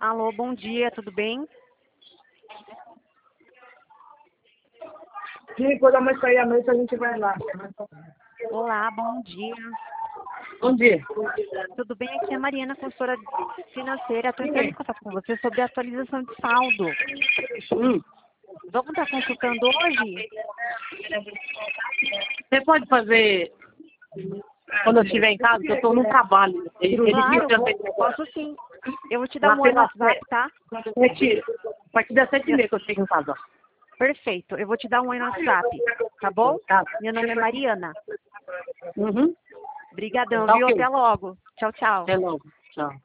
Alô, bom dia, tudo bem? Sim, quando a mãe sair à noite, a gente vai lá. Olá, bom dia. Bom dia. Tudo bem? Aqui é a Mariana, consultora financeira. Estou entrando em contato com você sobre a atualização de saldo. Hum. Vamos estar consultando hoje? Você pode fazer quando eu estiver em casa, que eu estou no trabalho. Claro, posso sim. Eu vou te dar um oi no WhatsApp, tá? A partir das 7h30 que eu chego em casa. Perfeito, eu vou te dar um oi no WhatsApp, tá bom? Tá. Meu nome é Mariana. Uhum. Obrigadão, Tá viu? ok. Até logo. Tchau, tchau. Até logo. Tchau.